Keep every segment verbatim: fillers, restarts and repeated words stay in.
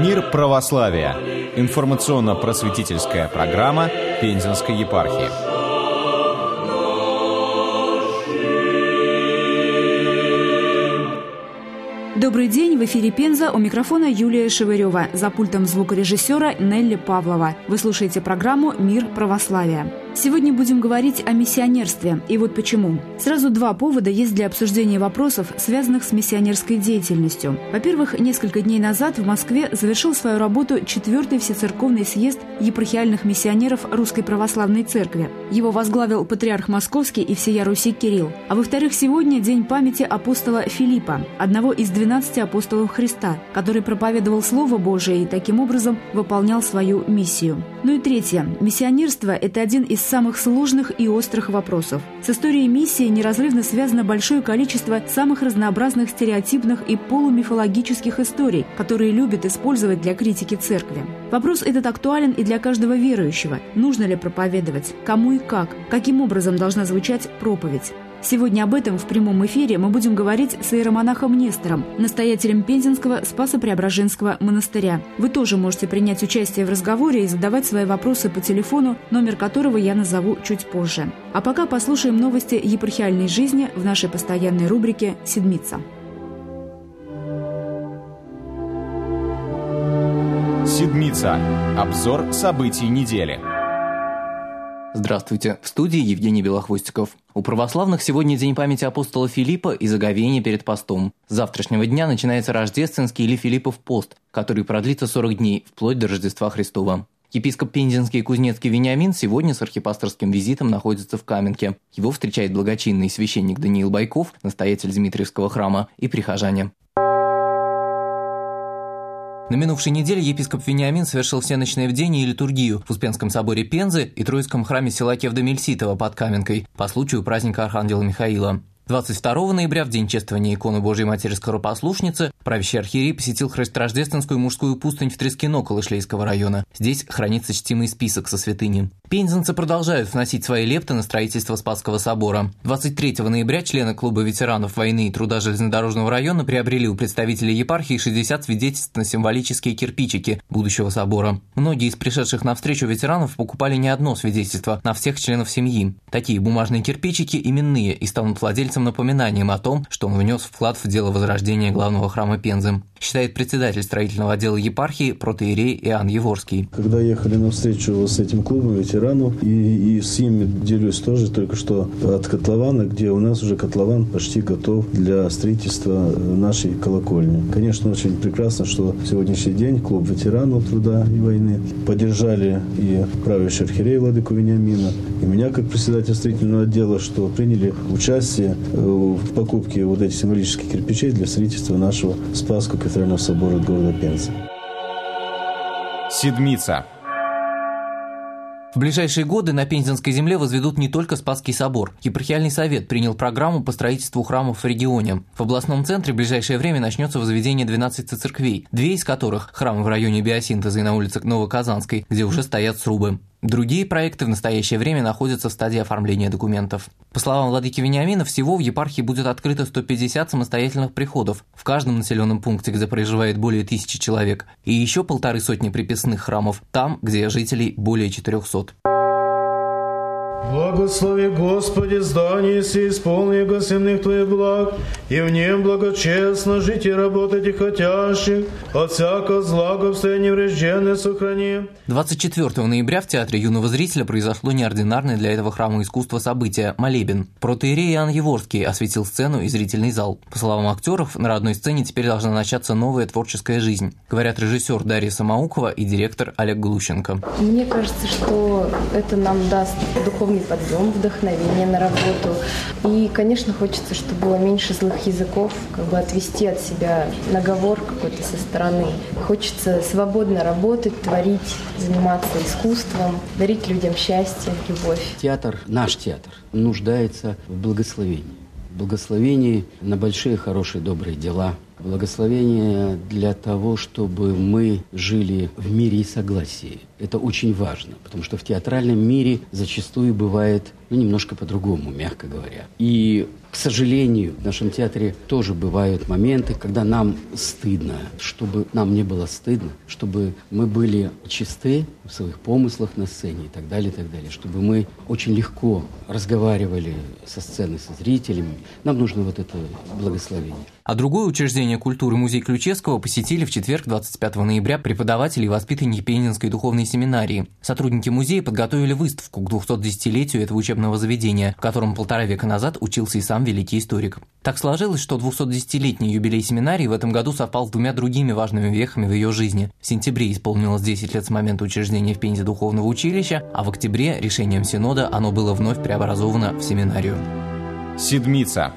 Мир православия. Информационно-просветительская программа Пензенской епархии. Добрый день, в эфире Пенза, у микрофона Юлия Шевырева, за пультом звукорежиссера Нелли Павлова. Вы слушаете программу «Мир православия». Сегодня будем говорить о миссионерстве, и вот почему. Сразу два повода есть для обсуждения вопросов, связанных с миссионерской деятельностью. Во-первых, несколько дней назад в Москве завершил свою работу четвертый Всецерковный съезд епархиальных миссионеров Русской Православной Церкви. Его возглавил патриарх Московский и всея Руси Кирилл. А во-вторых, сегодня день памяти апостола Филиппа, одного из двенадцати апостолов Христа, который проповедовал Слово Божие и таким образом выполнял свою миссию. Ну и третье. Миссионерство – это один из самых сложных и острых вопросов. С историей миссии неразрывно связано большое количество самых разнообразных стереотипных и полумифологических историй, которые любят использовать для критики церкви. Вопрос этот актуален и для каждого верующего. Нужно ли проповедовать? Кому и как? Каким образом должна звучать проповедь? Сегодня об этом в прямом эфире мы будем говорить с иеромонахом Нестором, настоятелем Пензенского Спасо-Преображенского монастыря. Вы тоже можете принять участие в разговоре и задавать свои вопросы по телефону, номер которого я назову чуть позже. А пока послушаем новости епархиальной жизни в нашей постоянной рубрике «Седмица». Седмица. Обзор событий недели. Здравствуйте, в студии Евгений Белохвостиков. У православных сегодня день памяти апостола Филиппа и заговение перед постом. С завтрашнего дня начинается рождественский или Филиппов пост, который продлится сорок дней, вплоть до Рождества Христова. Епископ Пензенский и Кузнецкий Вениамин сегодня с архипасторским визитом находится в Каменке. Его встречает благочинный священник Даниил Байков, настоятель Дмитриевского храма, и прихожане. На минувшей неделе епископ Вениамин совершил всеночное бдение и литургию в Успенском соборе Пензы и Троицком храме села Кевдо-Мельситова под Каменкой по случаю праздника Архангела Михаила. двадцать второго ноября, в день чествования иконы Божией Матери Скоропослушницы, правящий архиерей посетил христорождественскую мужскую пустынь в Трескино Калышлейского района. Здесь хранится чтимый список со святыни. Пензенцы продолжают вносить свои лепты на строительство Спасского собора. двадцать третьего ноября члены клуба ветеранов войны и труда железнодорожного района приобрели у представителей епархии шестьдесят свидетельств на символические кирпичики будущего собора. Многие из пришедших навстречу ветеранов покупали не одно свидетельство на всех членов семьи. Такие бумажные кирпичики именные и станут владельцем напоминанием о том, что он внес вклад в дело возрождения главного храма Пензы, считает председатель строительного отдела епархии протоиерей Иоанн Еворский. Когда ехали навстречу с этим клубом ветеранов, и, и с ними делюсь тоже только что от котлована, где у нас уже котлован почти готов для строительства нашей колокольни. Конечно, очень прекрасно, что в сегодняшний день клуб ветеранов труда и войны поддержали и правящий архиерей владыку Вениамина, и меня как председателя строительного отдела, что приняли участие в покупке вот этих символических кирпичей для строительства нашего Спасского кафедрального собора города Пензы. Седмица. В ближайшие годы на Пензенской земле возведут не только Спасский собор. Епархиальный совет принял программу по строительству храмов в регионе. В областном центре в ближайшее время начнется возведение двенадцати церквей, две из которых – храмы в районе Биосинтеза и на улице Новоказанской, где уже стоят срубы. Другие проекты в настоящее время находятся в стадии оформления документов. По словам владыки Вениамина, всего в епархии будет открыто сто пятьдесят самостоятельных приходов в каждом населенном пункте, где проживает более тысячи человек, и еще полторы сотни приписных храмов там, где жителей более четырехсот. Благослови, Господи, здание си исполни гостиных Твоих благ, и в нем благочестно жить и работать и хотящих, от всякого зла все неврежденное сохрани. двадцать четвёртого ноября в Театре юного зрителя произошло неординарное для этого храма искусства событие – молебен. Протоиерей Иоанн Еворский осветил сцену и зрительный зал. По словам актеров, на родной сцене теперь должна начаться новая творческая жизнь, говорят режиссер Дарья Самоукова и директор Олег Глущенко. Мне кажется, что это нам даст духовный подъем, вдохновение на работу. И, конечно, хочется, чтобы было меньше злых языков, как бы отвести от себя наговор какой-то со стороны. Хочется свободно работать, творить, заниматься искусством, дарить людям счастье, любовь. Театр, наш театр, нуждается в благословении. Благословении на большие, хорошие, добрые дела. Благословение для того, чтобы мы жили в мире и согласии. Это очень важно, потому что в театральном мире зачастую бывает ну, немножко по-другому, мягко говоря. И, к сожалению, в нашем театре тоже бывают моменты, когда нам стыдно, чтобы нам не было стыдно, чтобы мы были чисты в своих помыслах на сцене и так далее, и так далее, чтобы мы очень легко разговаривали со сцены, со зрителями. Нам нужно вот это благословение. А другое учреждение культуры, музей Ключевского, посетили в четверг, двадцать пятого ноября, преподаватели и воспитанники Пензенской духовной семинарии. Сотрудники музея подготовили выставку к двухсотдесятилетию этого учебного заведения, в котором полтора века назад учился и сам великий историк. Так сложилось, что двухсотдесятилетний юбилей семинарии в этом году совпал с двумя другими важными вехами в ее жизни. В сентябре исполнилось десять лет с момента учреждения в Пензе духовного училища, а в октябре решением Синода оно было вновь преобразовано в семинарию. Седмица.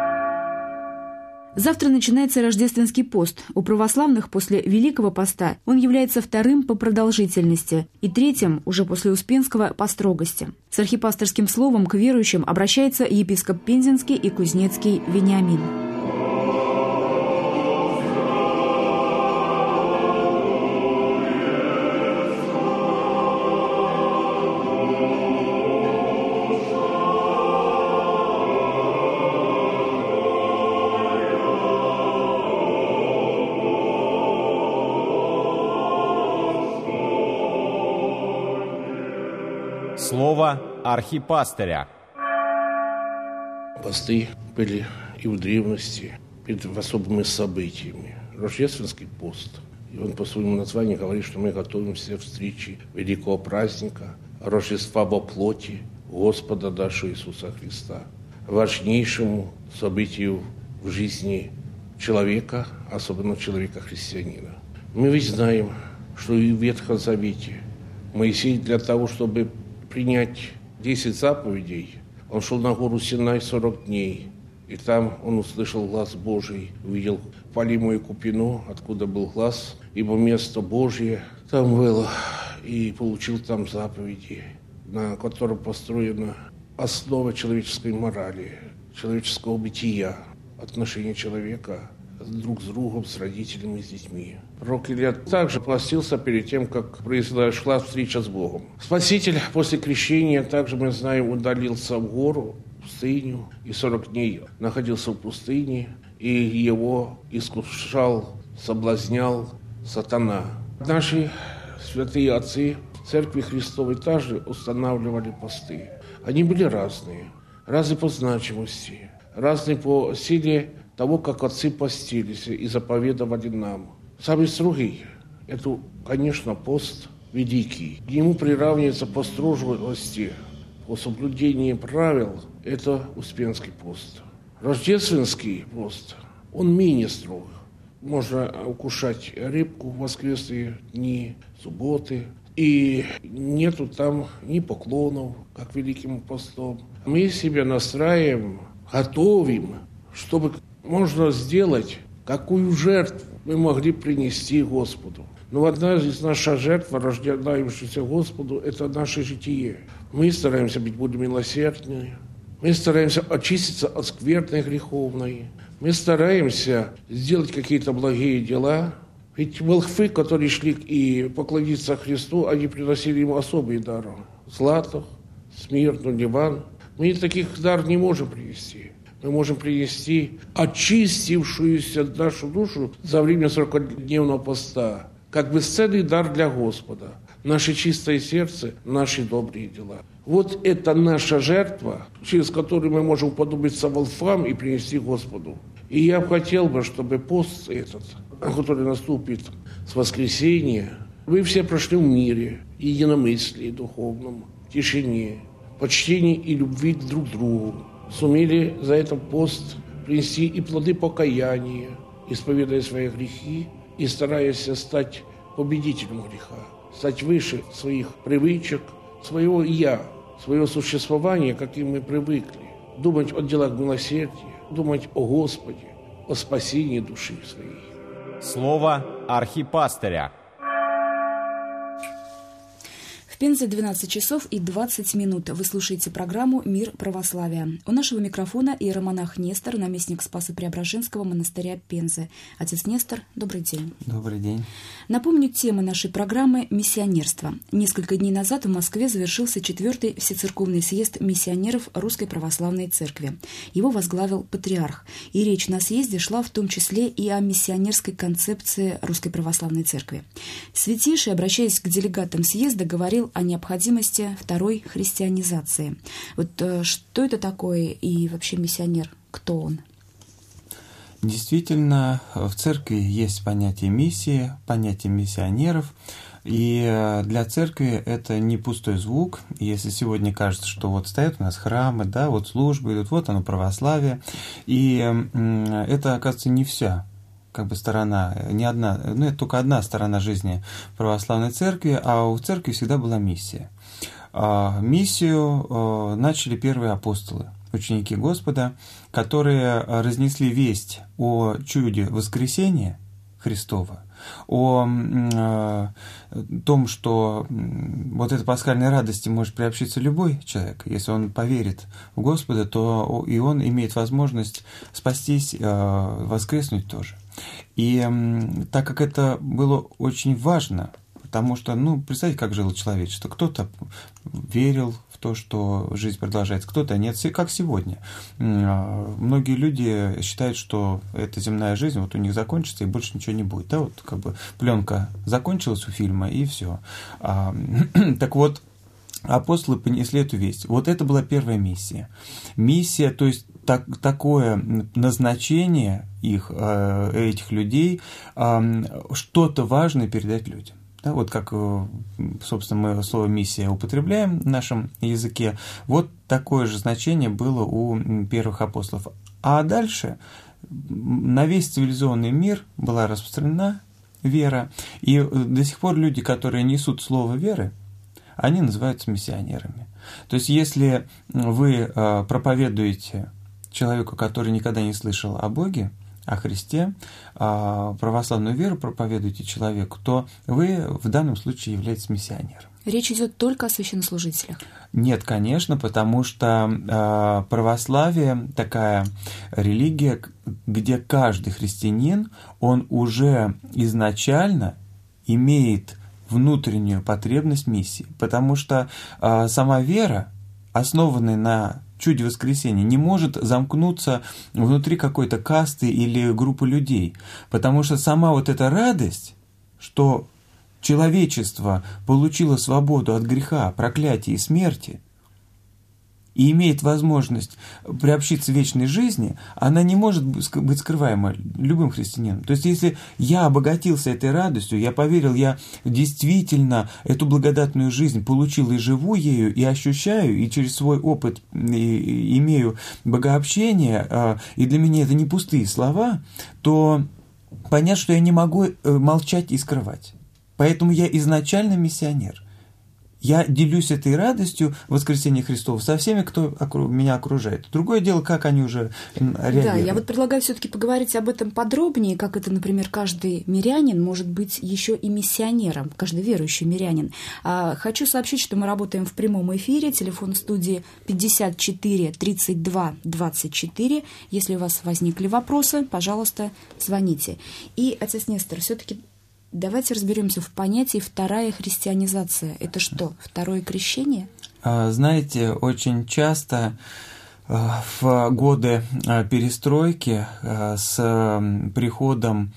Завтра начинается рождественский пост. У православных после Великого поста он является вторым по продолжительности и третьим, уже после Успенского, по строгости. С архипасторским словом к верующим обращается епископ Пензенский и Кузнецкий Вениамин. Слово архипастыря. Посты были и в древности перед особыми событиями. Рождественский пост. И он по своему названию говорит, что мы готовимся к встрече великого праздника Рождества во плоти Господа нашего Иисуса Христа. Важнейшему событию в жизни человека, особенно человека-христианина. Мы ведь знаем, что и в Ветхом Завете Моисей для того, чтобы принять десять заповедей, он шел на гору Синай сорок дней, и там он услышал глас Божий, увидел палимую купину, откуда был глас, ибо место Божье там было, и получил там заповеди, на котором построена основа человеческой морали, человеческого бытия, отношения человека друг с другом, с родителями, с детьми. Пророк Илья также постился перед тем, как произошла встреча с Богом. Спаситель после крещения, также мы знаем, удалился в гору, в пустыню, и сорок дней находился в пустыне, и его искушал, соблазнял сатана. Наши святые отцы Церкви Христовой также устанавливали посты. Они были разные, разные по значимости, разные по силе того, как отцы постились и заповедовали нам. Самый строгий – это, конечно, пост великий. К нему приравнивается по строгости, по соблюдению правил – это Успенский пост. Рождественский пост, он менее строг. Можно укушать рыбку в воскресные дни, субботы. И нету там ни поклонов, как Великим постом. Мы себя настраиваем, готовим, чтобы можно сделать, какую жертву мы могли принести Господу. Но одна из наших жертв, рождающихся Господу, это наше житие. Мы стараемся быть более милосердными, мы стараемся очиститься от скверной греховной, мы стараемся сделать какие-то благие дела. Ведь волхвы, которые шли и поклониться Христу, они приносили ему особые дары. Злато, смирну, ливан. Мы таких дар не можем принести. Мы можем принести очистившуюся нашу душу за время сорокадневного поста, как бесценный дар для Господа. Наше чистое сердце, наши добрые дела. Вот это наша жертва, через которую мы можем уподобиться волхвам и принести Господу. И я хотел бы, чтобы пост этот, который наступит с воскресенья, вы все прошли в мире, единомыслии духовном, тишине, почтении и любви друг к другу. Сумели за этот пост принести и плоды покаяния, исповедуя свои грехи и стараясь стать победителем греха, стать выше своих привычек, своего «я», своего существования, каким мы привыкли, думать о делах милосердия, думать о Господе, о спасении души своей. Слово архипастыря. В В Пензе двенадцать часов и двадцать минут. Вы слушаете программу «Мир православия». У нашего микрофона иеромонах Нестор, наместник Спасо-Преображенского монастыря Пензы. Отец Нестор, добрый день. Добрый день. Напомню, тема нашей программы – миссионерство. Несколько дней назад в Москве завершился четвертый Всецерковный съезд миссионеров Русской Православной Церкви. Его возглавил патриарх. И речь на съезде шла в том числе и о миссионерской концепции Русской Православной Церкви. Святейший, обращаясь к делегатам съезда, говорил о необходимости второй христианизации. Вот что это такое и вообще миссионер? Кто он? Действительно, в церкви есть понятие миссии, понятие миссионеров, и для церкви это не пустой звук. Если сегодня кажется, что вот стоят у нас храмы, да, вот службы идут, вот оно православие, и это, оказывается, не вся как бы сторона, не одна, ну это только одна сторона жизни православной церкви, а у церкви всегда была миссия. Миссию начали первые апостолы, ученики Господа, которые разнесли весть о чуде воскресения Христова, о том, что вот этой пасхальной радости может приобщиться любой человек. Если он поверит в Господа, то и он имеет возможность спастись, воскреснуть тоже. И так как это было очень важно, потому что, ну, представьте, как жило человечество. Кто-то верил в то, что жизнь продолжается, кто-то нет, как сегодня. Многие люди считают, что эта земная жизнь вот у них закончится и больше ничего не будет. Да, вот как бы пленка закончилась у фильма, и все. Так вот, апостолы понесли эту весть. Вот это была первая миссия. Миссия, то есть так, такое назначение их, этих людей, что-то важное передать людям. Да, вот как, собственно, мы слово «миссия» употребляем в нашем языке, вот такое же значение было у первых апостолов. А дальше на весь цивилизованный мир была распространена вера, и до сих пор люди, которые несут слово веры, они называются миссионерами. То есть, если вы проповедуете человеку, который никогда не слышал о Боге, о Христе, православную веру проповедуете человеку, то вы в данном случае являетесь миссионером. Речь идет только о священнослужителях? Нет, конечно, потому что православие такая религия, где каждый христианин, он уже изначально имеет внутреннюю потребность миссии, потому что сама вера, основанная на чуде воскресения, не может замкнуться внутри какой-то касты или группы людей, потому что сама вот эта радость, что человечество получило свободу от греха, проклятия и смерти, и имеет возможность приобщиться к вечной жизни, она не может быть скрываема любым христианином. То есть, если я обогатился этой радостью, я поверил, я действительно эту благодатную жизнь получил и живу ею, и ощущаю, и через свой опыт имею богообщение, и для меня это не пустые слова, то понятно, что я не могу молчать и скрывать. Поэтому я изначально миссионер. Я делюсь этой радостью воскресения Христова со всеми, кто меня окружает. Другое дело, как они уже реагируют. Да, я вот предлагаю все-таки поговорить об этом подробнее, как это, например, каждый мирянин может быть еще и миссионером, каждый верующий мирянин. А хочу сообщить, что мы работаем в прямом эфире, телефон студии пятьдесят четыре тридцать два двадцать четыре. Если у вас возникли вопросы, пожалуйста, звоните. И, отец Нестор, все-таки давайте разберемся в понятии «вторая христианизация». Это что, второе крещение? Знаете, очень часто в годы перестройки с приходом,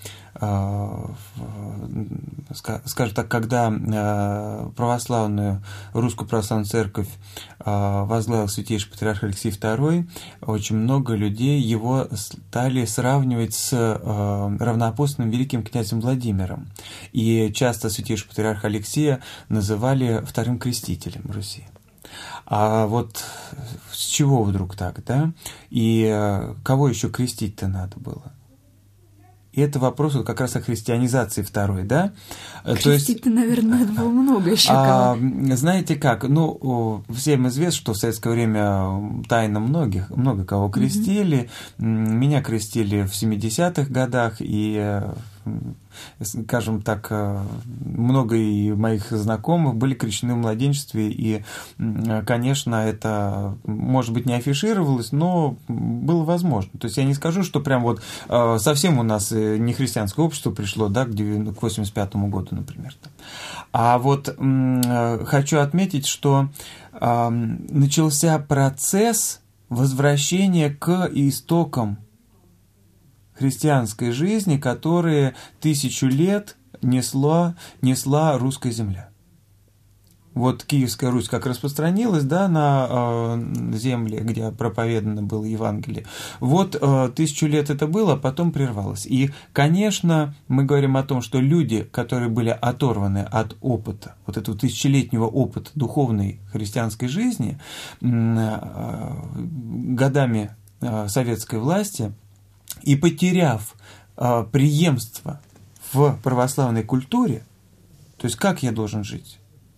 скажем так, когда православную, Русскую Православную Церковь возглавил святейший патриарх Алексий второй, очень много людей его стали сравнивать с равноапостольным великим князем Владимиром. И часто святейший патриарх Алексия называли вторым крестителем Руси. А вот с чего вдруг так, да? И кого еще крестить-то надо было? И это вопрос вот как раз о христианизации второй, да? Крестить-то, наверное, надо было много еще а, знаете как, ну, всем известно, что в советское время тайно многих, много кого крестили. Mm-hmm. Меня крестили в семидесятых годах, и скажем так, много и моих знакомых были крещены в младенчестве, и, конечно, это, может быть, не афишировалось, но было возможно. То есть я не скажу, что прям вот совсем у нас не христианское общество пришло, да, к восемьдесят пятому году, например. А вот хочу отметить, что начался процесс возвращения к истокам христианской жизни, которые тысячу лет несла, несла русская земля. Вот Киевская Русь как распространилась, да, на э, земле, где проповедано было Евангелие. Вот э, тысячу лет это было, а потом прервалось. И, конечно, мы говорим о том, что люди, которые были оторваны от опыта, вот этого тысячелетнего опыта духовной христианской жизни, э, годами э, советской власти, и потеряв э, преемство в православной культуре, то есть как я должен жить,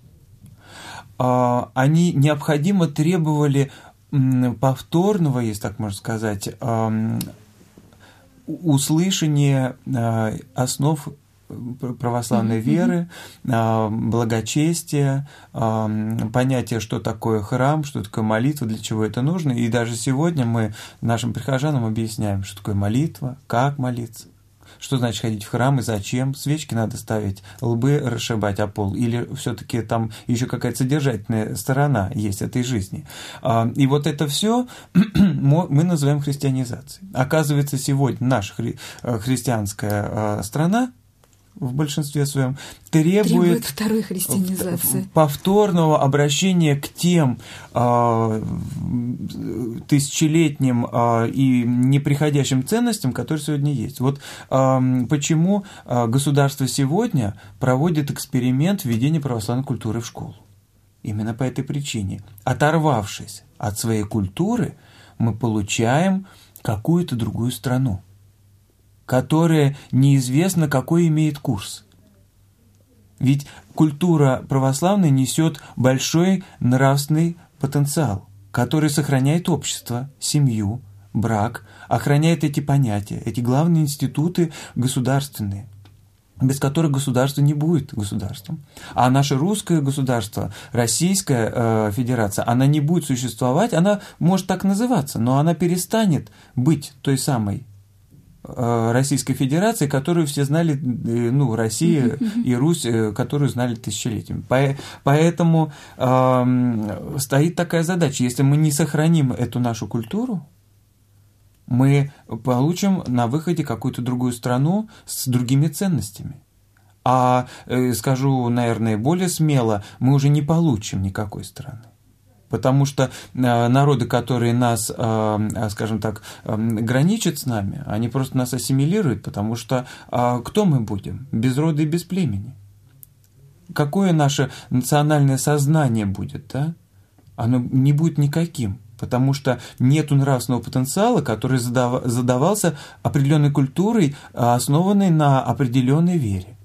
они необходимо требовали повторного, если так можно сказать, услышания основ православной веры, благочестия, понятия, что такое храм, что такое молитва, для чего это нужно. И даже сегодня мы нашим прихожанам объясняем, что такое молитва, как молиться. Что значит ходить в храм и зачем? Свечки надо ставить, лбы расшибать о пол? Или все-таки там еще какая-то содержательная сторона есть этой жизни? И вот это все мы называем христианизацией. Оказывается, сегодня наша хри- христианская страна в большинстве своем требует, требует второй христианизации, повторного обращения к тем э, тысячелетним э, и неприходящим ценностям, которые сегодня есть. Вот э, почему государство сегодня проводит эксперимент введения православной культуры в школу. Именно по этой причине. Оторвавшись от своей культуры, мы получаем какую-то другую страну, которая неизвестно какой имеет курс. Ведь культура православная несет большой нравственный потенциал, который сохраняет общество, семью, брак, охраняет эти понятия, эти главные институты государственные, без которых государство не будет государством. А наше русское государство, Российская э, Федерация, она не будет существовать, она может так называться, но она перестанет быть той самой Российской Федерации, которую все знали, ну, Россия и Русь, которую знали тысячелетиями. Поэтому э, стоит такая задача. Если мы не сохраним эту нашу культуру, мы получим на выходе какую-то другую страну с другими ценностями. А, э, скажу, наверное, более смело, мы уже не получим никакой страны. Потому что народы, которые нас, скажем так, граничат с нами, они просто нас ассимилируют, потому что кто мы будем? Без рода и без племени. Какое наше национальное сознание будет, да? Оно не будет никаким, потому что нет нравственного потенциала, который задавался определенной культурой, основанной на определенной вере.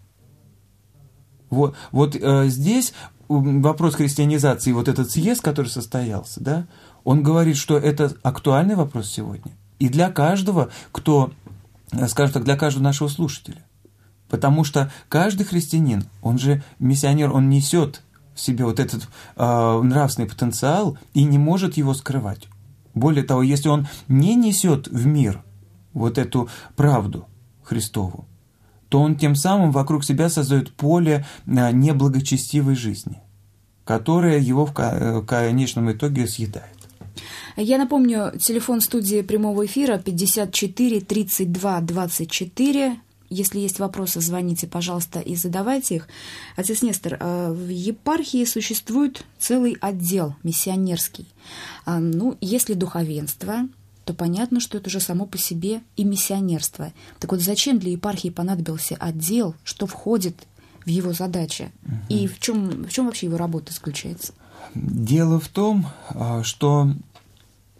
Вот, вот здесь вопрос христианизации, вот этот съезд, который состоялся, да, он говорит, что это актуальный вопрос сегодня. И для каждого, кто, скажем так, для каждого нашего слушателя. Потому что каждый христианин, он же миссионер, он несет в себе вот этот э, нравственный потенциал и не может его скрывать. Более того, если он не несет в мир вот эту правду Христову, то он тем самым вокруг себя создает поле неблагочестивой жизни, которая его в конечном итоге съедает. Я напомню, телефон студии прямого эфира пятьдесят четыре тридцать два двадцать четыре. Если есть вопросы, звоните, пожалуйста, и задавайте их. Отец Нестор, в епархии существует целый отдел миссионерский. Ну, если духовенство, то понятно, что это уже само по себе и миссионерство. Так вот, зачем для епархии понадобился отдел, что входит в его задачи? Угу. И в чем, в чем вообще его работа заключается? Дело в том, что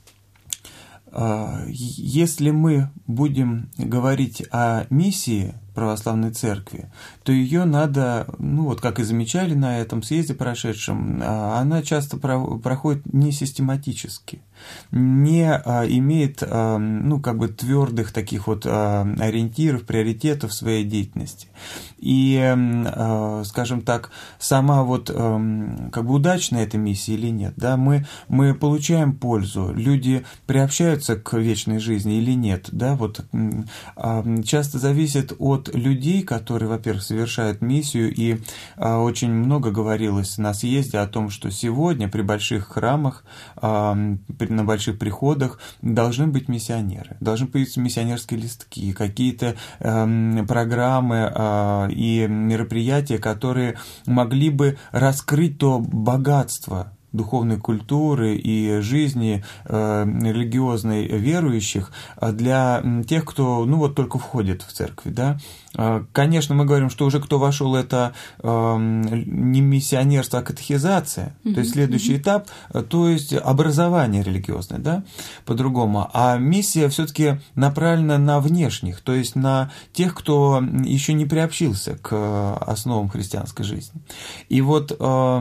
если мы будем говорить о миссии православной церкви, то ее надо, ну вот как и замечали на этом съезде прошедшем, она часто проходит не систематически, не имеет, ну, как бы твердых таких вот ориентиров, приоритетов в своей деятельности. И, скажем так, сама вот как бы удачная эта миссия или нет, да, мы, мы получаем пользу, люди приобщаются к вечной жизни или нет, да, вот часто зависит от людей, которые, во-первых, совершают миссию, и очень много говорилось на съезде о том, что сегодня при больших храмах, на больших приходах должны быть миссионеры, должны появиться миссионерские листки, какие-то программы и мероприятия, которые могли бы раскрыть то богатство духовной культуры и жизни э, религиозной верующих для тех, кто, ну, вот только входит в церковь, да. Конечно, мы говорим, что уже кто вошел, это э, не миссионерство, а катехизация, mm-hmm. то есть следующий mm-hmm. этап, то есть образование религиозное, да, по-другому. А миссия все-таки направлена на внешних, то есть на тех, кто еще не приобщился к основам христианской жизни. И вот э,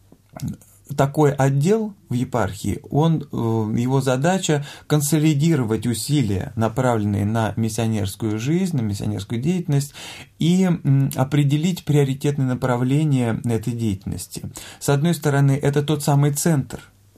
такой отдел в епархии, он, его задача консолидировать усилия, направленные на миссионерскую жизнь, на миссионерскую деятельность, и определить приоритетные направления этой деятельности. С одной стороны, это тот самый центр,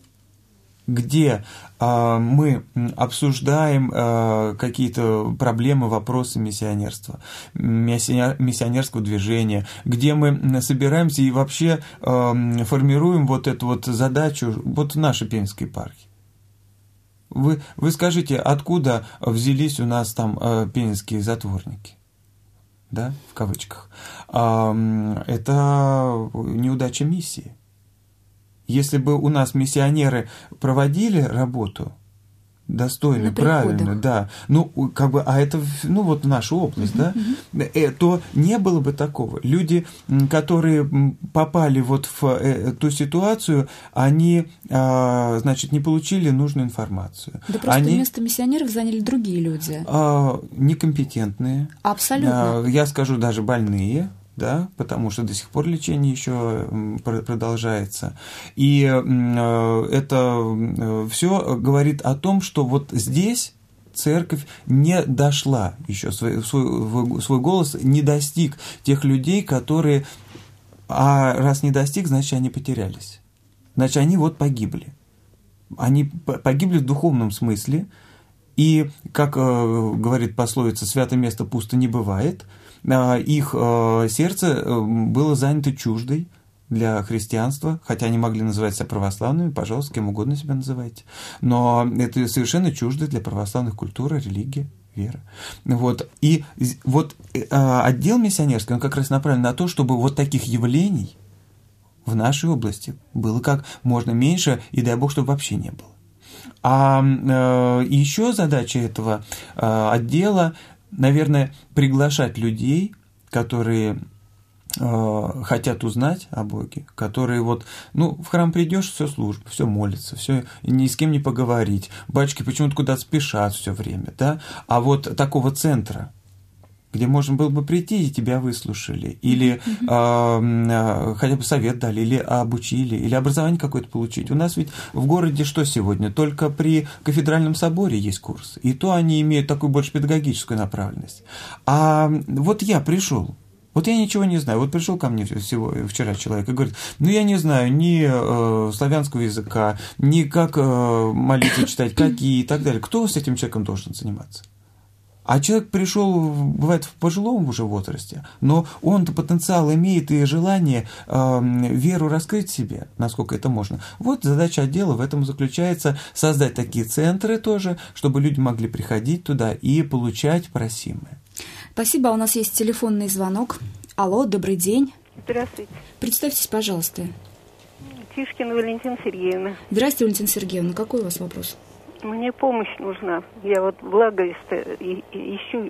где э, мы обсуждаем э, какие-то проблемы, вопросы миссионерства, миссионерского движения, где мы собираемся и вообще э, формируем вот эту вот задачу вот нашей Пензенской епархии. Вы, вы скажите, откуда взялись у нас там э, пензенские затворники? Да, в кавычках. Э, это неудача миссии. Если бы у нас миссионеры проводили работу достойную, правильную, да, ну, как бы, а это, ну, вот наша область, uh-huh, да, uh-huh. то не было бы такого. Люди, которые попали вот в ту ситуацию, они, значит, не получили нужную информацию. Да просто они, место миссионеров заняли другие люди. Некомпетентные. Абсолютно. Я скажу, даже больные. Да, потому что до сих пор лечение еще продолжается. И это все говорит о том, что вот здесь церковь не дошла еще, свой, свой, свой голос не достиг тех людей, которые, а раз не достиг, значит, они потерялись. Значит, они вот погибли. Они погибли в духовном смысле, и, как говорит пословица, святое место пусто не бывает, их сердце было занято чуждой для христианства, хотя они могли называть себя православными, пожалуйста, кем угодно себя называйте, но это совершенно чуждо для православных культура, религия, вера. Вот. И вот отдел миссионерский, он как раз направлен на то, чтобы вот таких явлений в нашей области было как можно меньше, и дай Бог, чтобы вообще не было. А э, еще задача этого э, отдела, наверное, приглашать людей, которые э, хотят узнать о Боге, которые вот, ну, в храм придешь, все служба, все молится, все, ни с кем не поговорить, батюшки почему-то куда-то спешат все время, да, а вот такого центра, где можно было бы прийти и тебя выслушали, или mm-hmm. э, хотя бы совет дали, или обучили, или образование какое-то получить. У нас ведь в городе что сегодня? Только при кафедральном соборе есть курсы, и то они имеют такую больше педагогическую направленность. А вот я пришел, вот я ничего не знаю, вот пришел ко мне всего, вчера человек и говорит, ну я не знаю ни э, славянского языка, ни как э, молитвы читать, какие и так далее. Кто с этим человеком должен заниматься? А человек пришел, бывает, в пожилом уже возрасте, но он-то потенциал имеет и желание э, веру раскрыть в себе, насколько это можно. Вот задача отдела в этом заключается, создать такие центры тоже, чтобы люди могли приходить туда и получать просимое. Спасибо. У нас есть телефонный звонок. Алло, добрый день. Здравствуйте. Представьтесь, пожалуйста. Тишкина Валентина Сергеевна. Здравствуйте, Валентина Сергеевна. Какой у вас вопрос? Мне помощь нужна. Я вот благовеста ищу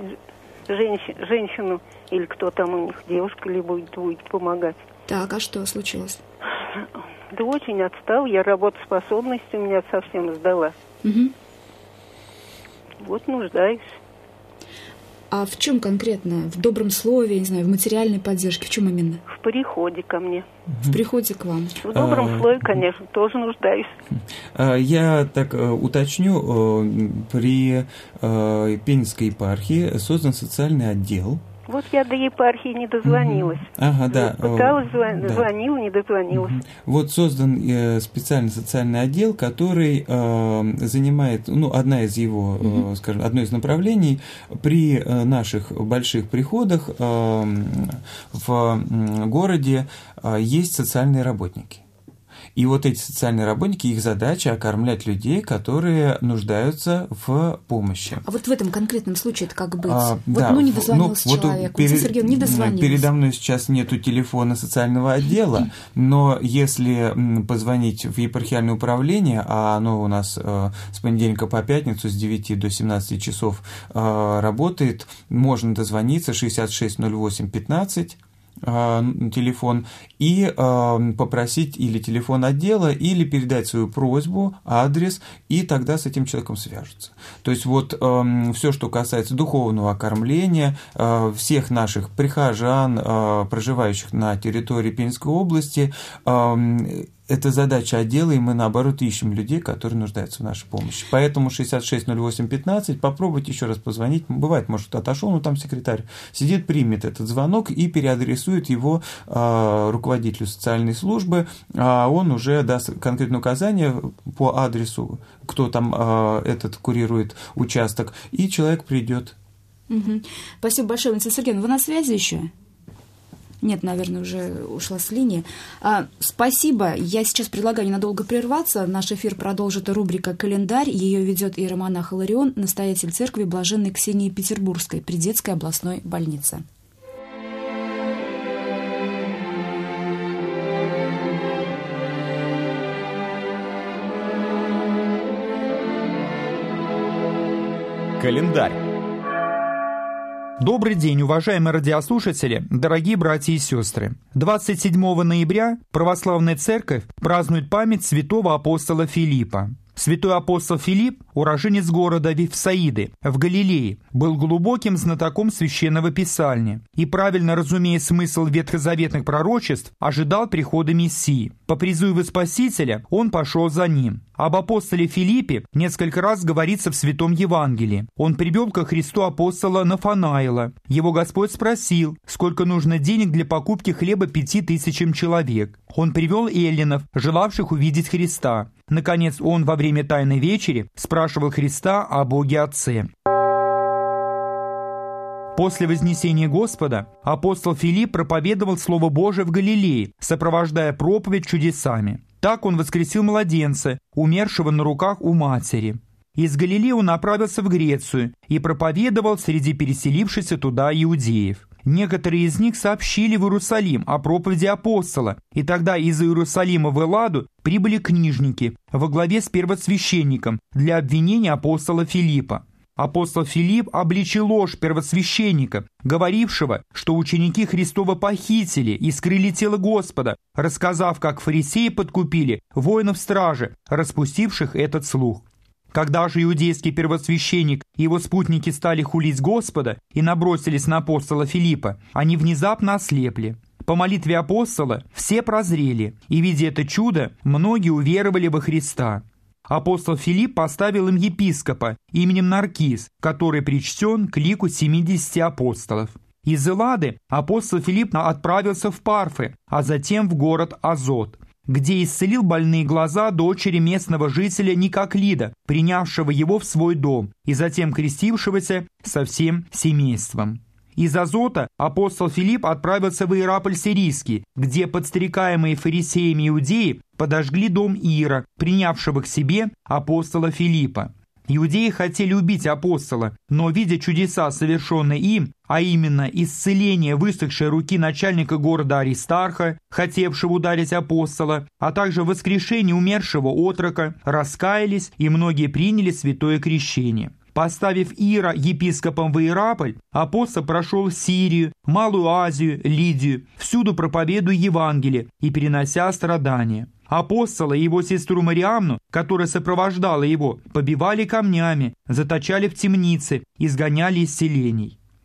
женщин, женщину, или кто там у них, девушка ли будет, будет помогать. Так, а что случилось? Да очень отстал, я работоспособность у меня совсем сдала. Угу. Вот нуждаюсь. А в чем конкретно? В добром слове, не знаю, в материальной поддержке? В чем именно? В приходе ко мне. В приходе к вам. В добром слове, конечно, тоже нуждаюсь. Я так уточню, при Пензенской епархии создан социальный отдел. Вот я до епархии не дозвонилась. Ага, да. Пыталась, звон... да. звонила, не дозвонилась. Вот создан э, специальный социальный отдел, который э, занимает, ну, одна из его, э, скажем, одно из направлений при э, наших больших приходах э, в городе э, есть социальные работники. И вот эти социальные работники, их задача окормлять людей, которые нуждаются в помощи. А вот в этом конкретном случае это как быть? А, вот, да, ну, не дозвонился ну, человек, вот перед, Сергей не дозвонился. Передо мной сейчас нету телефона социального отдела, но если позвонить в епархиальное управление, а оно у нас с понедельника по пятницу с девяти до семнадцати часов работает, можно дозвониться шестьдесят шесть ноль восемь пятнадцать, телефон, и э, попросить или телефон отдела, или передать свою просьбу, адрес, и тогда с этим человеком свяжутся. То есть вот э, все, что касается духовного окормления, э, всех наших прихожан, э, проживающих на территории Пензенской области, э, это задача отдела, и мы, наоборот, ищем людей, которые нуждаются в нашей помощи. Поэтому шестьдесят шесть ноль восемь пятнадцать, попробуйте еще раз позвонить. Бывает, может, отошел, но там секретарь сидит, примет этот звонок и переадресует его э, руководителю социальной службы, а он уже даст конкретное указание по адресу, кто там э, этот курирует участок, и человек придет. Угу. Спасибо большое, Валентина Сергеевна. Вы на связи еще? Нет, наверное, уже ушла с линии. А, спасибо. Я сейчас предлагаю ненадолго прерваться. Наш эфир продолжит рубрика «Календарь». Ее ведет иеромонах Иларион, настоятель церкви Блаженной Ксении Петербургской при детской областной больнице. Календарь. Добрый день, уважаемые радиослушатели, дорогие братья и сестры. двадцать седьмого ноября Православная Церковь празднует память святого апостола Филиппа. Святой апостол Филипп, уроженец города Вифсаиды в Галилее, был глубоким знатоком Священного Писания и, правильно разумея смысл ветхозаветных пророчеств, ожидал прихода Мессии. По призыву Спасителя он пошел за ним. Об апостоле Филиппе несколько раз говорится в Святом Евангелии. Он привел ко Христу апостола Нафанаила. Его Господь спросил, сколько нужно денег для покупки хлеба пяти тысячам человек. Он привел эллинов, желавших увидеть Христа. Наконец, он во время Тайной вечери спрашивал Христа о Боге Отце. После вознесения Господа апостол Филипп проповедовал Слово Божие в Галилее, сопровождая проповедь чудесами. Так он воскресил младенца, умершего на руках у матери. Из Галилеи он направился в Грецию и проповедовал среди переселившихся туда иудеев. Некоторые из них сообщили в Иерусалим о проповеди апостола, и тогда из Иерусалима в Элладу прибыли книжники во главе с первосвященником для обвинения апостола Филиппа. Апостол Филипп обличил ложь первосвященника, говорившего, что ученики Христова похитили и скрыли тело Господа, рассказав, как фарисеи подкупили воинов стражи, распустивших этот слух. Когда же иудейский первосвященник и его спутники стали хулить Господа и набросились на апостола Филиппа, они внезапно ослепли. По молитве апостола все прозрели, и, видя это чудо, многие уверовали во Христа. Апостол Филипп поставил им епископа именем Наркис, который причтен к лику семидесяти апостолов. Из Эллады апостол Филипп отправился в Парфы, а затем в город Азот, где исцелил больные глаза дочери местного жителя Никоклида, принявшего его в свой дом, и затем крестившегося со всем семейством. Из Азота апостол Филипп отправился в Иераполь Сирийский, где подстрекаемые фарисеями иудеи подожгли дом Ира, принявшего к себе апостола Филиппа. Иудеи хотели убить апостола, но, видя чудеса, совершенные им, а именно исцеление высохшей руки начальника города Аристарха, хотевшего ударить апостола, а также воскрешение умершего отрока, раскаялись, и многие приняли святое крещение. Поставив Ира епископом в Иераполь, апостол прошел Сирию, Малую Азию, Лидию, всюду проповедуя Евангелие и перенося страдания. Апостола и его сестру Мариамну, которая сопровождала его, побивали камнями, заточали в темнице, изгоняли из селений.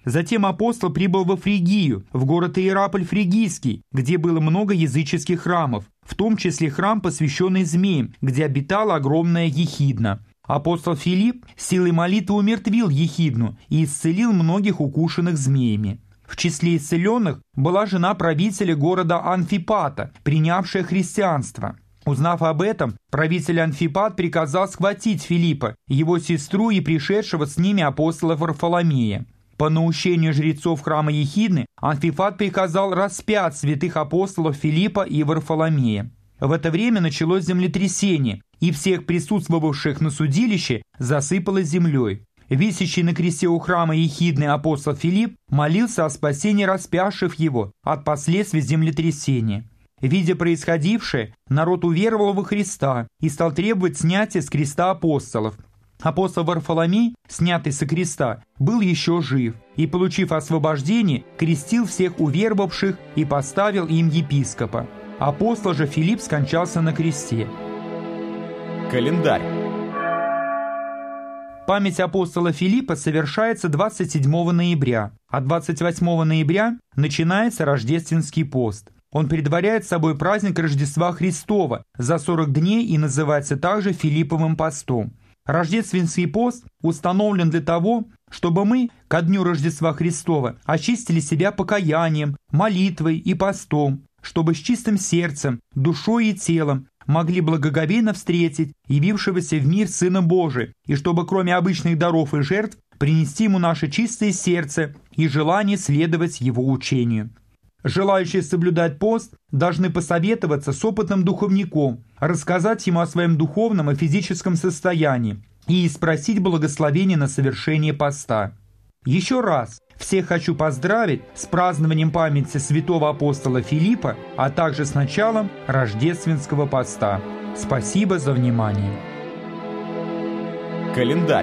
Затем апостол прибыл во Фригию, в город Иераполь Фригийский, где было много языческих храмов, в том числе храм, посвященный змеям, где обитала огромная ехидна. Апостол Филипп силой молитвы умертвил ехидну и исцелил многих укушенных змеями. В числе исцеленных была жена правителя города Анфипата, принявшая христианство. Узнав об этом, правитель Анфипат приказал схватить Филиппа, его сестру и пришедшего с ними апостола Варфоломея. По наущению жрецов храма Ехидны Анфипат приказал распять святых апостолов Филиппа и Варфоломея. В это время началось землетрясение, и всех присутствовавших на судилище засыпало землей. Висящий на кресте у храма Ехидны апостол Филипп молился о спасении распявших его от последствий землетрясения. Видя происходившее, народ уверовал во Христа и стал требовать снятия с креста апостолов. Апостол Варфоломей, снятый со креста, был еще жив и, получив освобождение, крестил всех уверовавших и поставил им епископа. Апостол же Филипп скончался на кресте. Календарь. Память апостола Филиппа совершается двадцать седьмого ноября, а двадцать восьмого ноября начинается рождественский пост. Он предваряет собой праздник Рождества Христова за сорок дней и называется также Филипповым постом. Рождественский пост установлен для того, чтобы мы ко дню Рождества Христова очистили себя покаянием, молитвой и постом, чтобы с чистым сердцем, душой и телом могли благоговейно встретить явившегося в мир Сына Божия, и чтобы кроме обычных даров и жертв принести Ему наше чистое сердце и желание следовать Его учению. Желающие соблюдать пост должны посоветоваться с опытным духовником, рассказать ему о своем духовном и физическом состоянии и спросить благословение на совершение поста. Еще раз всех хочу поздравить с празднованием памяти святого апостола Филиппа, а также с началом рождественского поста. Спасибо за внимание. Календарь.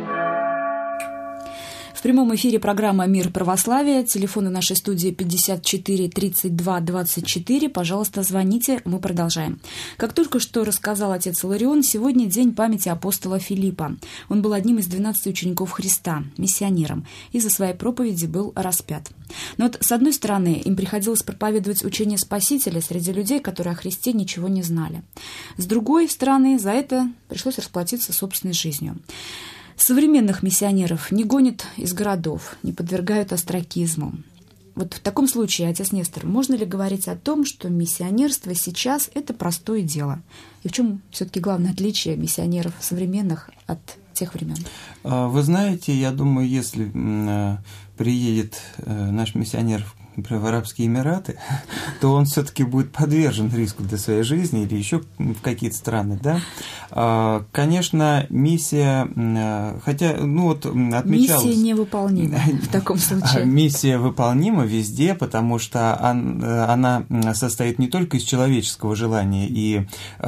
В прямом эфире программа «Мир православия». Телефоны нашей студии пятьдесят четыре тридцать два двадцать четыре. Пожалуйста, звоните, мы продолжаем. Как только что рассказал отец Иларион, сегодня день памяти апостола Филиппа. Он был одним из двенадцати учеников Христа, миссионером, и за своей проповеди был распят. Но вот, с одной стороны, им приходилось проповедовать учение Спасителя среди людей, которые о Христе ничего не знали. С другой стороны, за это пришлось расплатиться собственной жизнью. Современных миссионеров не гонят из городов, не подвергают остракизму. Вот в таком случае, отец Нестор, можно ли говорить о том, что миссионерство сейчас – это простое дело? И в чем все-таки главное отличие миссионеров современных от тех времен? Вы знаете, я думаю, если приедет наш миссионер в Арабские Эмираты, то он все-таки будет подвержен риску для своей жизни или еще в какие-то страны, да. Конечно, миссия, хотя, ну вот отмечалось... Миссия невыполнима в таком случае. Миссия выполнима везде, потому что она состоит не только из человеческого желания и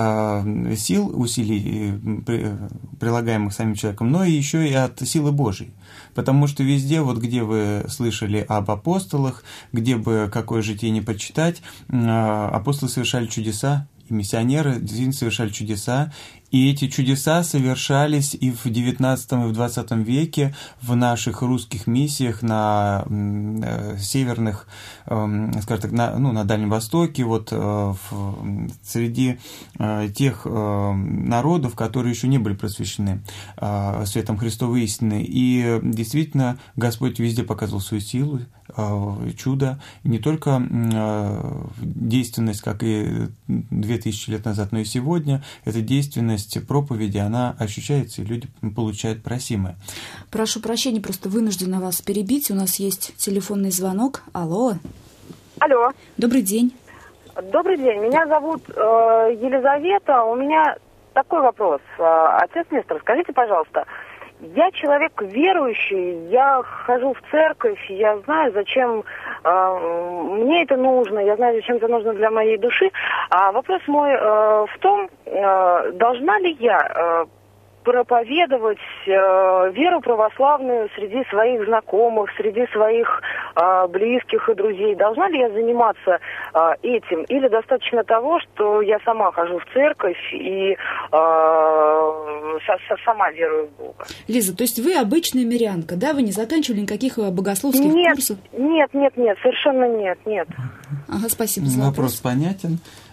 сил, усилий, прилагаемых самим человеком, но и еще и от силы Божьей. Потому что везде, вот где вы слышали об апостолах, где бы какое житие ни почитать, апостолы совершали чудеса, и миссионеры действительно совершали чудеса, и эти чудеса совершались и в девятнадцатом, и в двадцатом веке в наших русских миссиях на северных, скажем так, на, ну, на Дальнем Востоке, вот в, среди тех народов, которые еще не были просвещены светом Христовой истины. И действительно Господь везде показывал свою силу, чудо, не только действенность, как и две тысячи лет назад, но и сегодня эта действенность проповеди, она ощущается, и люди получают просимое. Прошу прощения, просто вынуждена вас перебить. У нас есть телефонный звонок. Алло. Алло. Добрый день. Добрый день. Меня зовут э, Елизавета. У меня такой вопрос. Отец Нестор, скажите, пожалуйста, я человек верующий, я хожу в церковь, я знаю, зачем э, мне это нужно, я знаю, зачем это нужно для моей души. А вопрос мой э, в том, э, должна ли я э, проповедовать э, веру православную среди своих знакомых, среди своих э, близких и друзей. Должна ли я заниматься э, этим? Или достаточно того, что я сама хожу в церковь и э, со, со, сама верую в Бога? Лиза, то есть вы обычная мирянка, да? Вы не заканчивали никаких богословских нет, курсов? Нет, нет, нет, совершенно нет, нет. Ага, спасибо за вопрос. Вопрос понятен.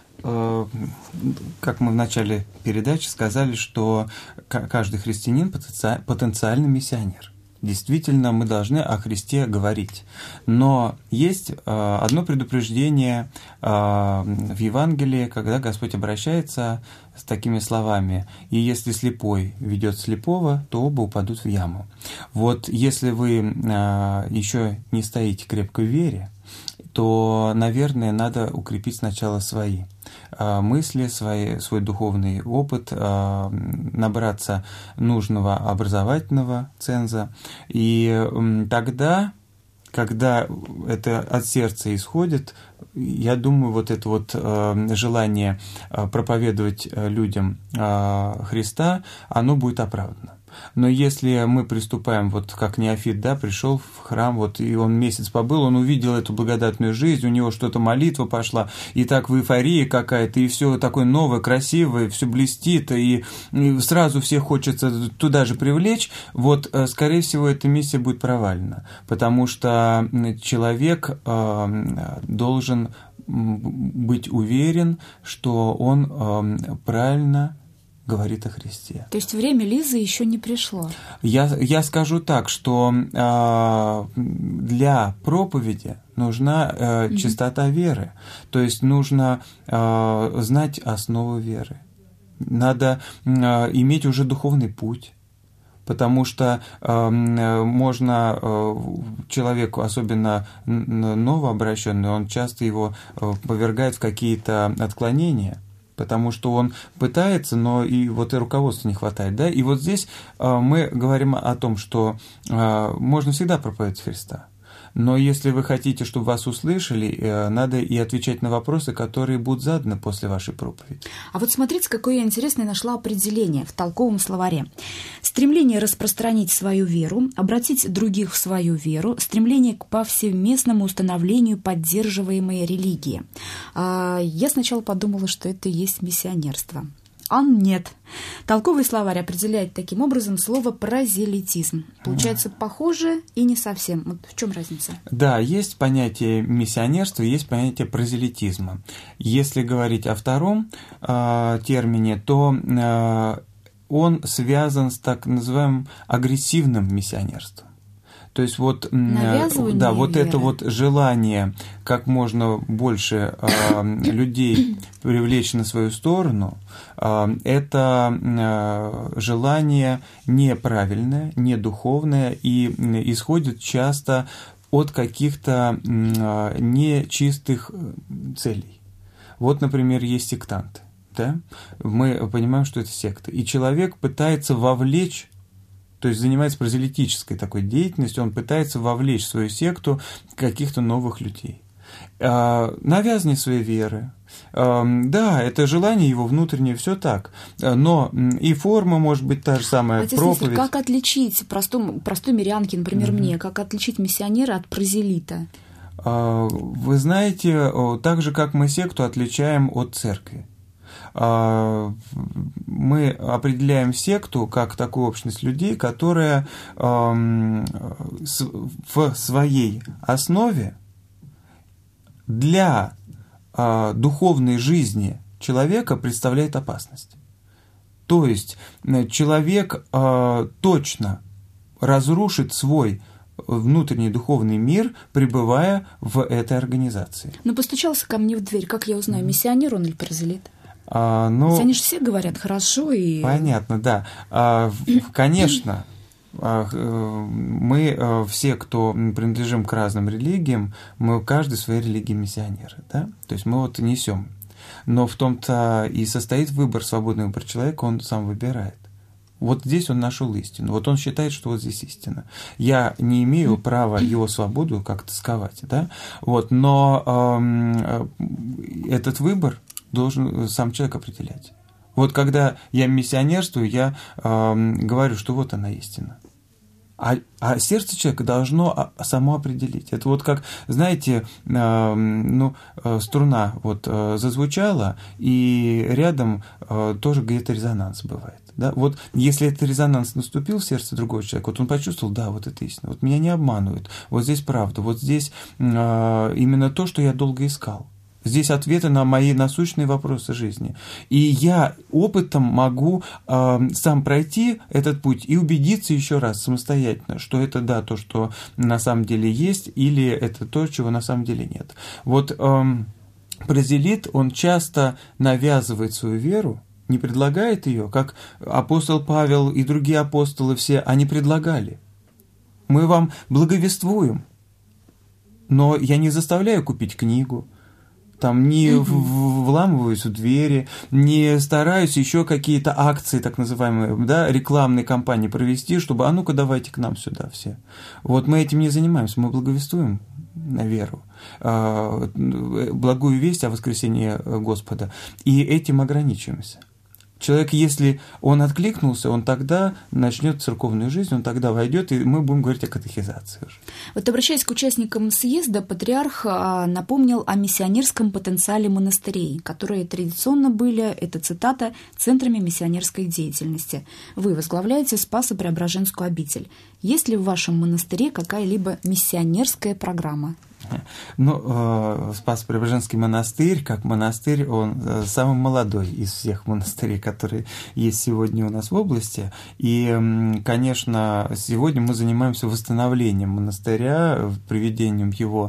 Как мы в начале передачи сказали, что каждый христианин потенциальный миссионер. Действительно, мы должны о Христе говорить. Но есть одно предупреждение в Евангелии, когда Господь обращается с такими словами: «И если слепой ведет слепого, то оба упадут в яму». Вот если вы еще не стоите крепко в вере, то, наверное, надо укрепить сначала свои мысли, свои, свой духовный опыт, набраться нужного образовательного ценза. И тогда, когда это от сердца исходит, я думаю, вот это вот желание проповедовать людям Христа, оно будет оправдано. Но если мы приступаем, вот как неофит, да, пришел в храм, вот, и он месяц побыл, он увидел эту благодатную жизнь, у него что-то молитва пошла, и так в эйфории какая-то, и все такое новое, красивое, все блестит, и, и сразу всех хочется туда же привлечь, вот, скорее всего, эта миссия будет провалена, потому что человек э, должен быть уверен, что он э, правильно говорит о Христе. То есть время Лизы еще не пришло? Я, я скажу так, что э, для проповеди нужна э, mm-hmm. чистота веры. То есть нужно э, знать основу веры. Надо э, иметь уже духовный путь. Потому что э, можно э, человеку, особенно новообращенный, он часто его э, повергает в какие-то отклонения, потому что он пытается, но и вот и руководства не хватает, да. И вот здесь э, мы говорим о том, что э, можно всегда проповедовать Христа. Но если вы хотите, чтобы вас услышали, э, надо и отвечать на вопросы, которые будут заданы после вашей проповеди. А вот смотрите, какое я интересное нашла определение в толковом словаре. Стремление распространить свою веру, обратить других в свою веру, стремление к повсеместному установлению поддерживаемой религии. А я сначала подумала, что это и есть миссионерство. А нет. Толковый словарь определяет таким образом слово «прозелитизм». Получается, похоже и не совсем. Вот в чем разница? Да, есть понятие миссионерства, есть понятие прозелитизма. Если говорить о втором э, термине, то э, он связан с так называемым агрессивным миссионерством. То есть вот, да, вот веры. Это вот желание как можно больше э, людей привлечь на свою сторону, э, это э, желание неправильное, недуховное и исходит часто от каких-то э, нечистых целей. Вот, например, есть сектанты. Да? Мы понимаем, что это секта. И человек пытается вовлечь, то есть занимается прозелитической такой деятельностью, он пытается вовлечь в свою секту каких-то новых людей. Навязывание своей веры. Да, это желание его внутреннее, все так. Но и форма может быть та же самая, Отец проповедь. Мистер, как отличить простому, простой мирянке, например, mm-hmm. мне, как отличить миссионера от прозелита? Вы знаете, так же, как мы секту отличаем от церкви. Мы определяем секту как такую общность людей, которая в своей основе для духовной жизни человека представляет опасность. То есть человек точно разрушит свой внутренний духовный мир, пребывая в этой организации. Но постучался ко мне в дверь, как я узнаю, миссионер он или прозелит? А, ну, Ведь они же все говорят хорошо и... Понятно, да. А, конечно, мы все, кто принадлежим к разным религиям, мы каждый своей религии миссионеры, да? То есть мы вот несем. Но в том-то и состоит выбор, свободный выбор человека, он сам выбирает. Вот здесь он нашел истину. Вот он считает, что вот здесь истина. Я не имею права его свободу как-то сковать, да? Вот, но э, этот выбор должен сам человек определять. Вот когда я миссионерствую, я э, говорю, что вот она истина. А, а сердце человека должно само определить. Это вот как, знаете, э, ну, э, струна вот э, зазвучала, и рядом э, тоже где-то резонанс бывает. Да? Вот если этот резонанс наступил в сердце другого человека, вот он почувствовал, да, вот это истина, вот меня не обманывают, вот здесь правда, вот здесь э, именно то, что я долго искал. Здесь ответы на мои насущные вопросы жизни. И я опытом могу э, сам пройти этот путь и убедиться еще раз самостоятельно, что это да, то, что на самом деле есть, или это то, чего на самом деле нет. Вот э, прозелит, он часто навязывает свою веру, не предлагает ее, как апостол Павел и другие апостолы все, они предлагали. Мы вам благовествуем, но я не заставляю купить книгу, там не mm-hmm. в- вламываюсь в двери, не стараюсь еще какие-то акции, так называемые, да, рекламные кампании провести, чтобы, а ну-ка давайте к нам сюда все. Вот мы этим не занимаемся, мы благовествуем на веру, благую весть о воскресении Господа, и этим ограничиваемся. Человек, если он откликнулся, он тогда начнет церковную жизнь, он тогда войдет, и мы будем говорить о катехизации уже. Вот, обращаясь к участникам съезда, патриарх напомнил о миссионерском потенциале монастырей, которые традиционно были, это цитата, центрами миссионерской деятельности. Вы возглавляете Спасо-Преображенскую обитель. Есть ли в вашем монастыре какая-либо миссионерская программа? Ну, Спасо-Преображенский монастырь, как монастырь, он самый молодой из всех монастырей, которые есть сегодня у нас в области. И, конечно, сегодня мы занимаемся восстановлением монастыря, приведением его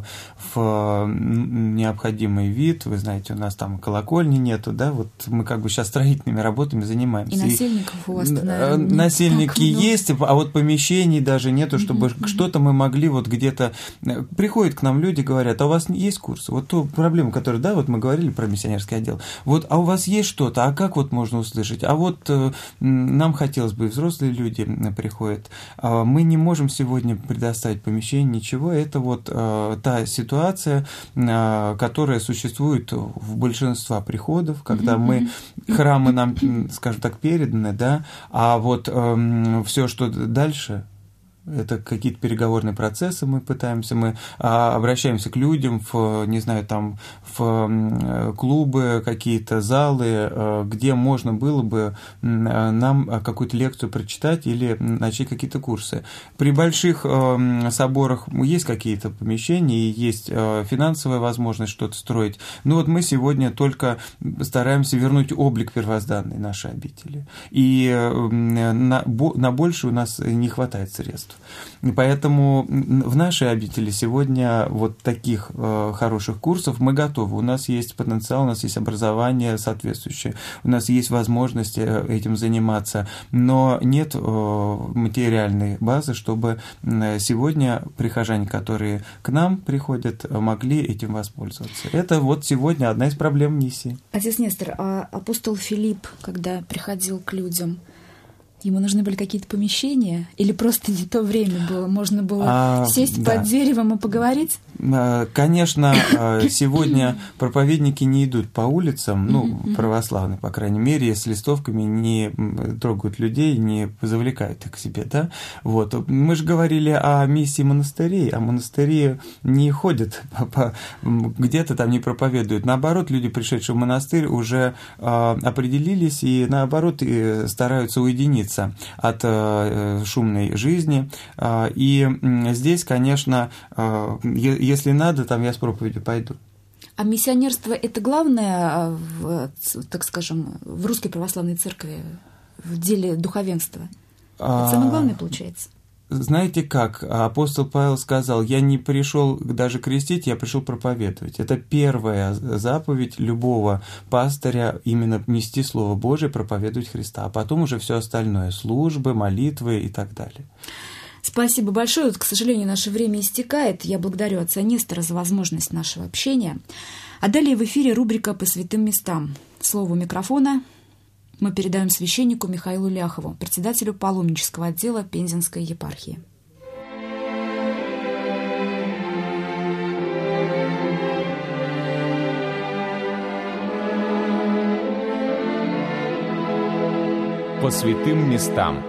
в необходимый вид. Вы знаете, у нас там колокольни нету, да, вот мы как бы сейчас строительными работами занимаемся. И насельников у вас, наверное, насельники есть, а вот помещений даже нету, чтобы mm-hmm. что-то мы могли вот где-то... Приходят к нам люди, говорят, а у вас есть курсы? Вот ту проблему, которую, да, вот мы говорили про миссионерский отдел. Вот, а у вас есть что-то? А как вот можно услышать? А вот э, нам хотелось бы, взрослые люди приходят. Э, мы не можем сегодня предоставить помещение, ничего. Это вот э, та ситуация, э, которая существует в большинстве приходов, когда mm-hmm. мы, храмы нам, скажем так, переданы, да, а вот э, все, что дальше... Это какие-то переговорные процессы мы пытаемся, мы а, обращаемся к людям в, не знаю, там, в клубы, какие-то залы, а, где можно было бы а, нам какую-то лекцию прочитать или начать какие-то курсы. При больших а, соборах есть какие-то помещения, и есть а, финансовая возможность что-то строить. Но вот мы сегодня только стараемся вернуть облик первозданный нашей обители. И а, на, на больше у нас не хватает средств. Поэтому в нашей обители сегодня вот таких э, хороших курсов мы готовы. У нас есть потенциал, у нас есть образование соответствующее, у нас есть возможность этим заниматься, но нет э, материальной базы, чтобы сегодня прихожане, которые к нам приходят, могли этим воспользоваться. Это вот сегодня одна из проблем миссии. Отец Нестор, а апостол Филипп, когда приходил к людям, ему нужны были какие-то помещения? Или просто не то время было? Можно было а, сесть да. под деревом и поговорить? Конечно, сегодня проповедники не идут по улицам, ну, православные, по крайней мере, с листовками не трогают людей, не завлекают их к себе, да? Вот. Мы же говорили о миссии монастырей, а монастыри не ходят, по, где-то там не проповедуют. Наоборот, люди, пришедшие в монастырь, уже определились и, наоборот, стараются уединиться от э, шумной жизни. Э, и э, здесь, конечно, э, если надо, там я с проповедью пойду. А миссионерство – это главное, в, так скажем, в Русской Православной Церкви, в деле духовенства? Это самое главное получается? Знаете как, апостол Павел сказал, я не пришел даже крестить, я пришел проповедовать. Это первая заповедь любого пастыря, именно нести Слово Божие, проповедовать Христа, а потом уже все остальное, службы, молитвы и так далее. Спасибо большое. Вот, к сожалению, наше время истекает. Я благодарю отца Нестора за возможность нашего общения. А далее в эфире рубрика «По святым местам». Слово у микрофона мы передаем священнику Михаилу Ляхову, председателю паломнического отдела Пензенской епархии. По святым местам.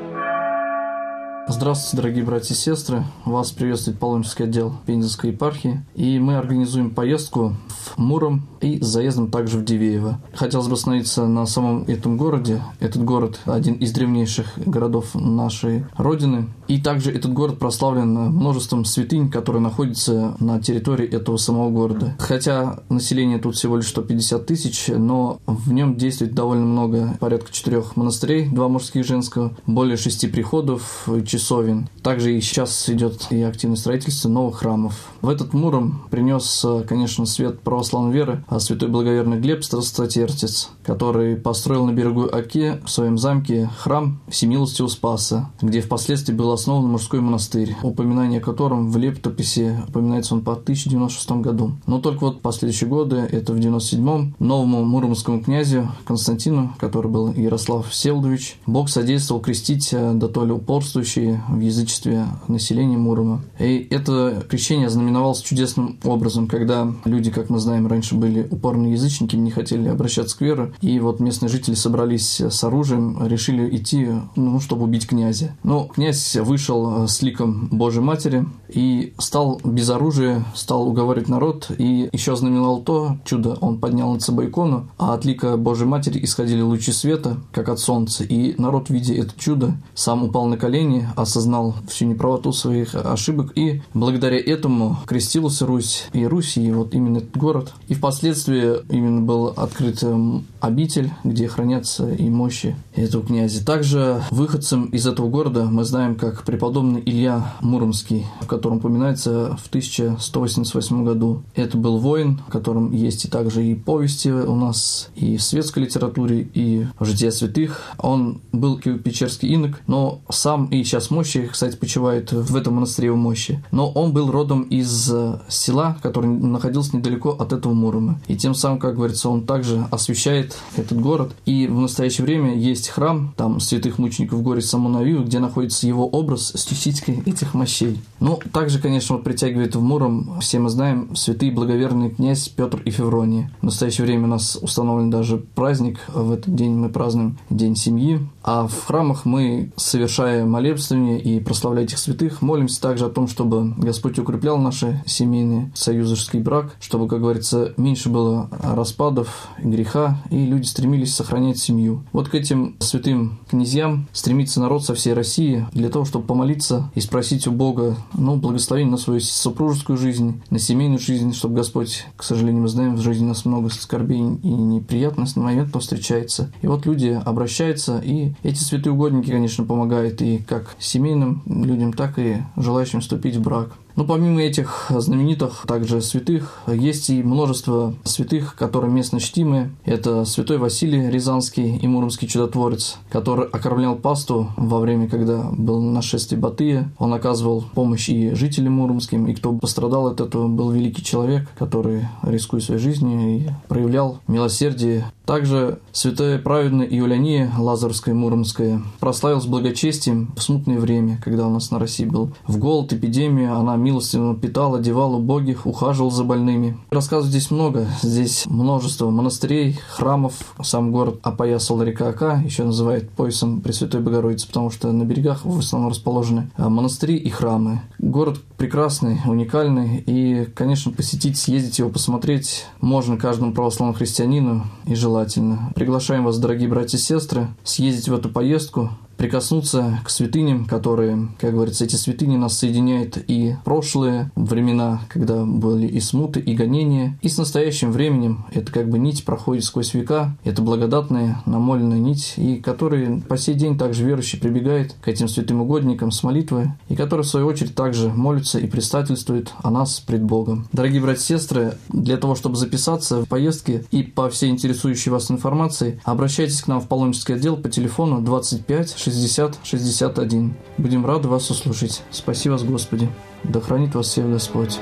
Здравствуйте, дорогие братья и сестры. Вас приветствует паломнический отдел Пензенской епархии. И мы организуем поездку в Муром и с заездом также в Дивеево. Хотелось бы остановиться на самом этом городе. Этот город – один из древнейших городов нашей Родины. И также этот город прославлен множеством святынь, которые находятся на территории этого самого города. Хотя население тут всего лишь сто пятьдесят тысяч, но в нем действует довольно много, порядка четырех монастырей, два мужских и женского, более шести приходов, часовен. Также и сейчас идет и активное строительство новых храмов. В этот Муром принес, конечно, свет православной веры святой благоверный Глеб Страстотерпец, который построил на берегу Оки в своем замке храм Всемилостивого Спаса, где впоследствии был основан мужской монастырь, упоминание о котором в летописи упоминается он по тысяча девяносто шестом году. Но только вот в последующие годы, это в девяносто седьмом, новому муромскому князю Константину, который был Ярослав Всеволодович, Бог содействовал крестить дотоле упорствующие в язычестве населения Мурома. И это крещение знаменовалось чудесным образом, когда люди, как мы знаем, раньше были упорные язычники, не хотели обращаться к вере, и вот местные жители собрались с оружием, решили идти, ну, чтобы убить князя. Но князь вышел с ликом Божьей Матери и стал без оружия, стал уговаривать народ, и еще знаменовал то чудо, он поднял над собой икону, а от лика Божьей Матери исходили лучи света, как от солнца, и народ, видя это чудо, сам упал на колени, осознал всю неправоту своих ошибок, и благодаря этому крестилась Русь, и Русь, и вот именно этот город. И впоследствии именно был открыт обитель, где хранятся и мощи этого князя. Также выходцем из этого города мы знаем как преподобный Илья Муромский, в котором упоминается в тысяча сто восемьдесят восьмом году. Это был воин, в котором есть и также и повести у нас, и в светской литературе, и в житии святых. Он был печерский инок, но сам и сейчас мощи, кстати, почивает в этом монастыре в мощи. Но он был родом из села, которое находилось недалеко от этого Мурома. И тем самым, как говорится, он также освящает этот город. И в настоящее время есть храм, там, святых мучеников в горе Самонавию, где находится его образ с частичкой этих мощей. Ну, также, конечно, вот притягивает в Муром, все мы знаем, святый благоверный князь Петр и Феврония. В настоящее время у нас установлен даже праздник, в этот день мы празднуем День семьи. А в храмах мы, совершая молебствование и прославляя этих святых, молимся также о том, чтобы Господь укреплял наши семейные союзерский брак, чтобы, как говорится, меньше было распадов, греха, и люди стремились сохранять семью. Вот к этим святым князьям стремится народ со всей России для того, чтобы помолиться и спросить у Бога, ну, благословение на свою супружескую жизнь, на семейную жизнь, чтобы Господь, к сожалению, мы знаем, в жизни у нас много скорбей и неприятностей, моментов встречается. И вот люди обращаются, и эти святые угодники, конечно, помогают и как семейным людям, так и желающим вступить в брак. Но помимо этих знаменитых также святых, есть и множество святых, которые местно чтимы. Это святой Василий Рязанский и муромский чудотворец, который окормлял пасту во время, когда был нашествие Батыя. Он оказывал помощь и жителям муромским, и кто пострадал от этого, был великий человек, который, рискуя своей жизнью, и проявлял милосердие. Также святая праведная Иоляния Лазарская Муромская прославилась благочестием в смутное время, когда у нас на России был в голод, эпидемия, она милостиво питала, одевала убогих, ухаживала за больными. Рассказов здесь много. Здесь множество монастырей, храмов. Сам город опоясал река Ока, еще называют поясом Пресвятой Богородицы, потому что на берегах в основном расположены монастыри и храмы. Город прекрасный, уникальный, и, конечно, посетить, съездить его, посмотреть можно каждому православному христианину и желательно. Приглашаем вас, дорогие братья и сестры, съездить в эту поездку, прикоснуться к святыням, которые, как говорится, эти святыни нас соединяют и прошлые времена, когда были и смуты, и гонения, и с настоящим временем. Это как бы нить проходит сквозь века, это благодатная, намоленная нить, и которые по сей день также верующий прибегает к этим святым угодникам с молитвой, и которые, в свою очередь, также молятся и предстательствуют о нас пред Богом. Дорогие братья и сестры, для того, чтобы записаться в поездке и по всей интересующей вас информации, обращайтесь к нам в паломнический отдел по телефону двадцать пять шестьдесят шестьдесят один. Будем рады вас услышать. Спаси вас, Господи. Да хранит вас всех Господь.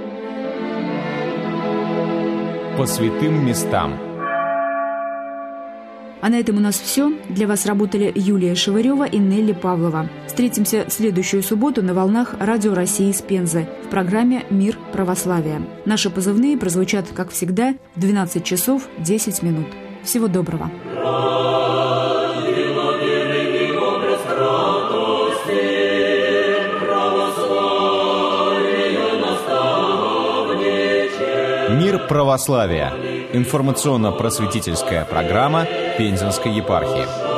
По святым местам. А на этом у нас все. Для вас работали Юлия Шевырева и Нелли Павлова. Встретимся в следующую субботу на волнах Радио России из Пензы в программе «Мир православия». Наши позывные прозвучат, как всегда, в двенадцать часов десять минут. Всего доброго. Ангела, православия. Информационно-просветительская программа Пензенской епархии.